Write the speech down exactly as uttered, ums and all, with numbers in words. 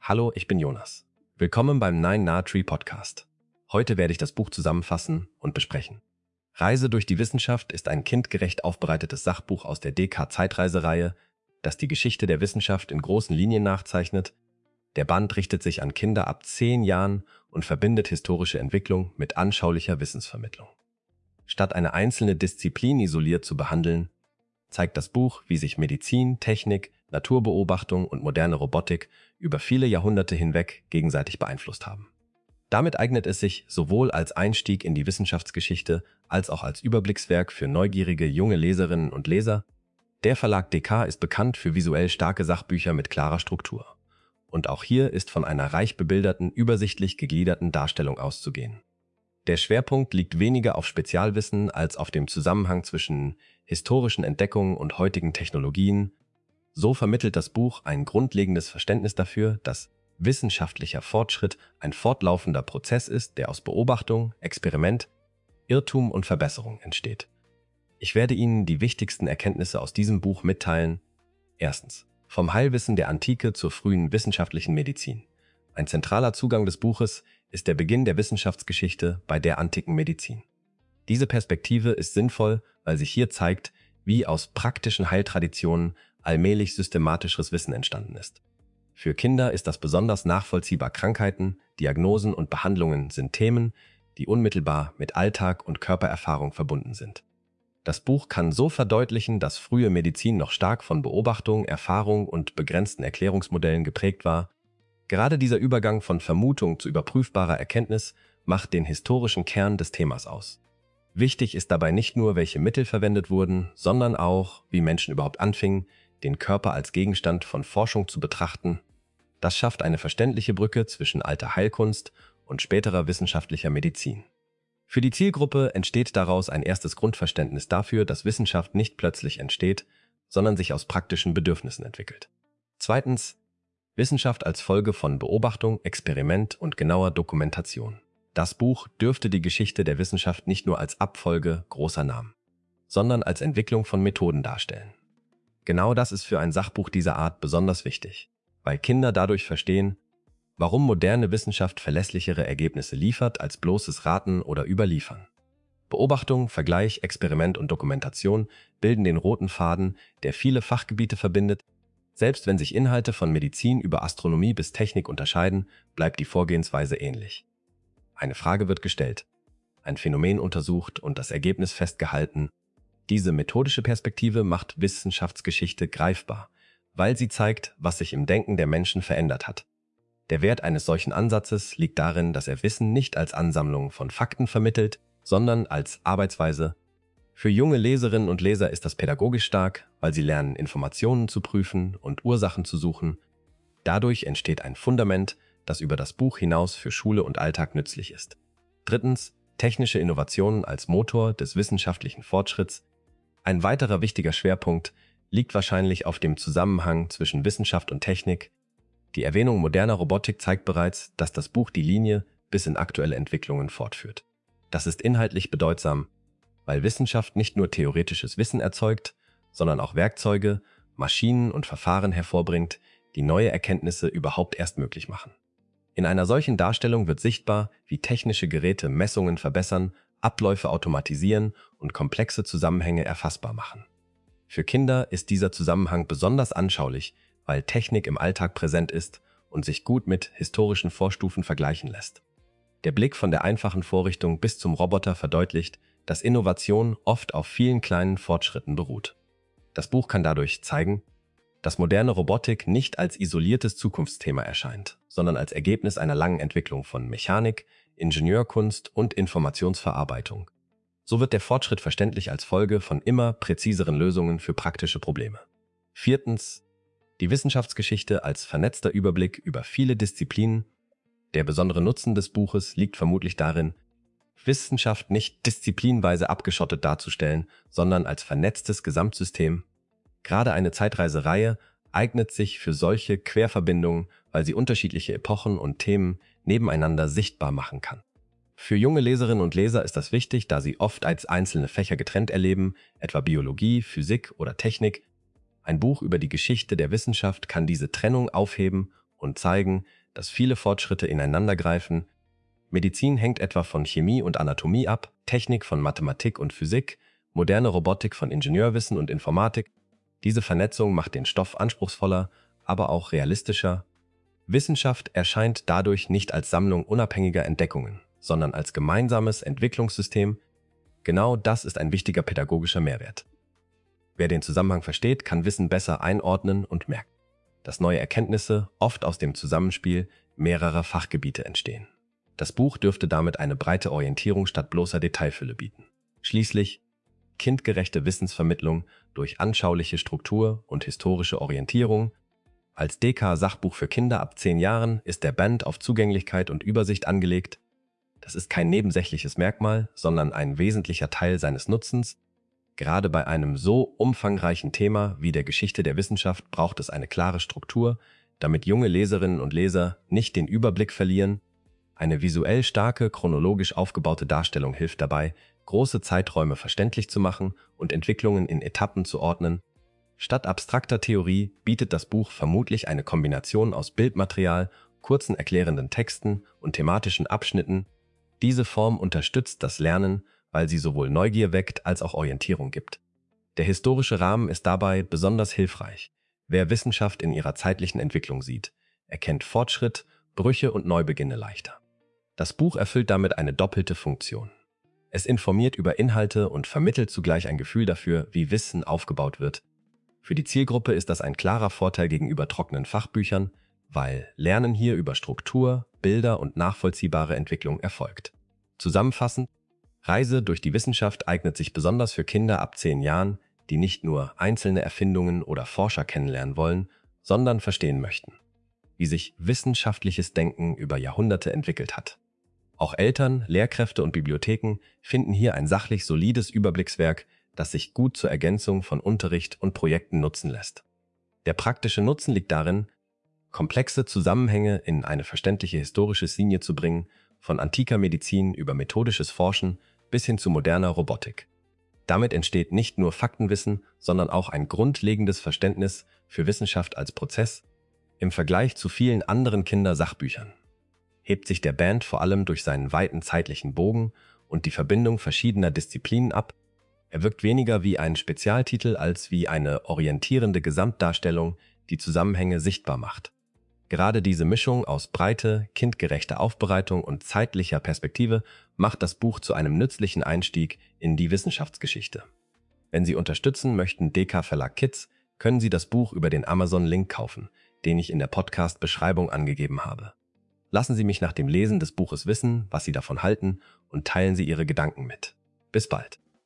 Hallo, ich bin Jonas. Willkommen beim Nine Nah Tree Podcast. Heute werde ich das Buch zusammenfassen und besprechen. Reise durch die Wissenschaft ist ein kindgerecht aufbereitetes Sachbuch aus der D K-Zeitreisereihe, das die Geschichte der Wissenschaft in großen Linien nachzeichnet. Der Band richtet sich an Kinder ab zehn Jahren und verbindet historische Entwicklung mit anschaulicher Wissensvermittlung. Statt eine einzelne Disziplin isoliert zu behandeln, zeigt das Buch, wie sich Medizin, Technik, Naturbeobachtung und moderne Robotik über viele Jahrhunderte hinweg gegenseitig beeinflusst haben. Damit eignet es sich sowohl als Einstieg in die Wissenschaftsgeschichte als auch als Überblickswerk für neugierige junge Leserinnen und Leser. Der Verlag D K ist bekannt für visuell starke Sachbücher mit klarer Struktur. Und auch hier ist von einer reich bebilderten, übersichtlich gegliederten Darstellung auszugehen. Der Schwerpunkt liegt weniger auf Spezialwissen als auf dem Zusammenhang zwischen historischen Entdeckungen und heutigen Technologien. So vermittelt das Buch ein grundlegendes Verständnis dafür, dass wissenschaftlicher Fortschritt ein fortlaufender Prozess ist, der aus Beobachtung, Experiment, Irrtum und Verbesserung entsteht. Ich werde Ihnen die wichtigsten Erkenntnisse aus diesem Buch mitteilen. Erstens. Vom Heilwissen der Antike zur frühen wissenschaftlichen Medizin. Ein zentraler Zugang des Buches ist der Beginn der Wissenschaftsgeschichte bei der antiken Medizin. Diese Perspektive ist sinnvoll, weil sich hier zeigt, wie aus praktischen Heiltraditionen allmählich systematisches Wissen entstanden ist. Für Kinder ist das besonders nachvollziehbar. Krankheiten, Diagnosen und Behandlungen sind Themen, die unmittelbar mit Alltag und Körpererfahrung verbunden sind. Das Buch kann so verdeutlichen, dass frühe Medizin noch stark von Beobachtung, Erfahrung und begrenzten Erklärungsmodellen geprägt war. Gerade dieser Übergang von Vermutung zu überprüfbarer Erkenntnis macht den historischen Kern des Themas aus. Wichtig ist dabei nicht nur, welche Mittel verwendet wurden, sondern auch, wie Menschen überhaupt anfingen, den Körper als Gegenstand von Forschung zu betrachten. Das schafft eine verständliche Brücke zwischen alter Heilkunst und späterer wissenschaftlicher Medizin. Für die Zielgruppe entsteht daraus ein erstes Grundverständnis dafür, dass Wissenschaft nicht plötzlich entsteht, sondern sich aus praktischen Bedürfnissen entwickelt. Zweitens, Wissenschaft als Folge von Beobachtung, Experiment und genauer Dokumentation. Das Buch dürfte die Geschichte der Wissenschaft nicht nur als Abfolge großer Namen, sondern als Entwicklung von Methoden darstellen. Genau das ist für ein Sachbuch dieser Art besonders wichtig, weil Kinder dadurch verstehen, warum moderne Wissenschaft verlässlichere Ergebnisse liefert als bloßes Raten oder Überliefern. Beobachtung, Vergleich, Experiment und Dokumentation bilden den roten Faden, der viele Fachgebiete verbindet. Selbst wenn sich Inhalte von Medizin über Astronomie bis Technik unterscheiden, bleibt die Vorgehensweise ähnlich. Eine Frage wird gestellt, ein Phänomen untersucht und das Ergebnis festgehalten. Diese methodische Perspektive macht Wissenschaftsgeschichte greifbar, weil sie zeigt, was sich im Denken der Menschen verändert hat. Der Wert eines solchen Ansatzes liegt darin, dass er Wissen nicht als Ansammlung von Fakten vermittelt, sondern als Arbeitsweise. Für junge Leserinnen und Leser ist das pädagogisch stark, weil sie lernen, Informationen zu prüfen und Ursachen zu suchen. Dadurch entsteht ein Fundament, das über das Buch hinaus für Schule und Alltag nützlich ist. Drittens, technische Innovationen als Motor des wissenschaftlichen Fortschritts. Ein weiterer wichtiger Schwerpunkt liegt wahrscheinlich auf dem Zusammenhang zwischen Wissenschaft und Technik. Die Erwähnung moderner Robotik zeigt bereits, dass das Buch die Linie bis in aktuelle Entwicklungen fortführt. Das ist inhaltlich bedeutsam, weil Wissenschaft nicht nur theoretisches Wissen erzeugt, sondern auch Werkzeuge, Maschinen und Verfahren hervorbringt, die neue Erkenntnisse überhaupt erst möglich machen. In einer solchen Darstellung wird sichtbar, wie technische Geräte Messungen verbessern, Abläufe automatisieren und komplexe Zusammenhänge erfassbar machen. Für Kinder ist dieser Zusammenhang besonders anschaulich, weil Technik im Alltag präsent ist und sich gut mit historischen Vorstufen vergleichen lässt. Der Blick von der einfachen Vorrichtung bis zum Roboter verdeutlicht, dass Innovation oft auf vielen kleinen Fortschritten beruht. Das Buch kann dadurch zeigen, dass moderne Robotik nicht als isoliertes Zukunftsthema erscheint, sondern als Ergebnis einer langen Entwicklung von Mechanik, Ingenieurkunst und Informationsverarbeitung. So wird der Fortschritt verständlich als Folge von immer präziseren Lösungen für praktische Probleme. Viertens, die Wissenschaftsgeschichte als vernetzter Überblick über viele Disziplinen. Der besondere Nutzen des Buches liegt vermutlich darin, Wissenschaft nicht disziplinweise abgeschottet darzustellen, sondern als vernetztes Gesamtsystem. Gerade eine Zeitreisereihe eignet sich für solche Querverbindungen, weil sie unterschiedliche Epochen und Themen nebeneinander sichtbar machen kann. Für junge Leserinnen und Leser ist das wichtig, da sie oft als einzelne Fächer getrennt erleben, etwa Biologie, Physik oder Technik. Ein Buch über die Geschichte der Wissenschaft kann diese Trennung aufheben und zeigen, dass viele Fortschritte ineinandergreifen. Medizin hängt etwa von Chemie und Anatomie ab, Technik von Mathematik und Physik, moderne Robotik von Ingenieurwissen und Informatik. Diese Vernetzung macht den Stoff anspruchsvoller, aber auch realistischer. Wissenschaft erscheint dadurch nicht als Sammlung unabhängiger Entdeckungen, sondern als gemeinsames Entwicklungssystem. Genau das ist ein wichtiger pädagogischer Mehrwert. Wer den Zusammenhang versteht, kann Wissen besser einordnen und merken, dass neue Erkenntnisse oft aus dem Zusammenspiel mehrerer Fachgebiete entstehen. Das Buch dürfte damit eine breite Orientierung statt bloßer Detailfülle bieten. Schließlich kindgerechte Wissensvermittlung durch anschauliche Struktur und historische Orientierung. Als D K-Sachbuch für Kinder ab zehn Jahren ist der Band auf Zugänglichkeit und Übersicht angelegt. Das ist kein nebensächliches Merkmal, sondern ein wesentlicher Teil seines Nutzens. Gerade bei einem so umfangreichen Thema wie der Geschichte der Wissenschaft braucht es eine klare Struktur, damit junge Leserinnen und Leser nicht den Überblick verlieren. Eine visuell starke, chronologisch aufgebaute Darstellung hilft dabei, große Zeiträume verständlich zu machen und Entwicklungen in Etappen zu ordnen. Statt abstrakter Theorie bietet das Buch vermutlich eine Kombination aus Bildmaterial, kurzen erklärenden Texten und thematischen Abschnitten. Diese Form unterstützt das Lernen, weil sie sowohl Neugier weckt als auch Orientierung gibt. Der historische Rahmen ist dabei besonders hilfreich. Wer Wissenschaft in ihrer zeitlichen Entwicklung sieht, erkennt Fortschritt, Brüche und Neubeginne leichter. Das Buch erfüllt damit eine doppelte Funktion. Es informiert über Inhalte und vermittelt zugleich ein Gefühl dafür, wie Wissen aufgebaut wird. Für die Zielgruppe ist das ein klarer Vorteil gegenüber trockenen Fachbüchern, weil Lernen hier über Struktur, Bilder und nachvollziehbare Entwicklung erfolgt. Zusammenfassend: Reise durch die Wissenschaft eignet sich besonders für Kinder ab zehn Jahren, die nicht nur einzelne Erfindungen oder Forscher kennenlernen wollen, sondern verstehen möchten, wie sich wissenschaftliches Denken über Jahrhunderte entwickelt hat. Auch Eltern, Lehrkräfte und Bibliotheken finden hier ein sachlich solides Überblickswerk, das sich gut zur Ergänzung von Unterricht und Projekten nutzen lässt. Der praktische Nutzen liegt darin, komplexe Zusammenhänge in eine verständliche historische Linie zu bringen, von antiker Medizin über methodisches Forschen bis hin zu moderner Robotik. Damit entsteht nicht nur Faktenwissen, sondern auch ein grundlegendes Verständnis für Wissenschaft als Prozess. Im Vergleich zu vielen anderen Kindersachbüchern hebt sich der Band vor allem durch seinen weiten zeitlichen Bogen und die Verbindung verschiedener Disziplinen ab. Er wirkt weniger wie ein Spezialtitel als wie eine orientierende Gesamtdarstellung, die Zusammenhänge sichtbar macht. Gerade diese Mischung aus Breite, kindgerechter Aufbereitung und zeitlicher Perspektive macht das Buch zu einem nützlichen Einstieg in die Wissenschaftsgeschichte. Wenn Sie unterstützen möchten D K Verlag Kids, können Sie das Buch über den Amazon-Link kaufen, den ich in der Podcast-Beschreibung angegeben habe. Lassen Sie mich nach dem Lesen des Buches wissen, was Sie davon halten, und teilen Sie Ihre Gedanken mit. Bis bald!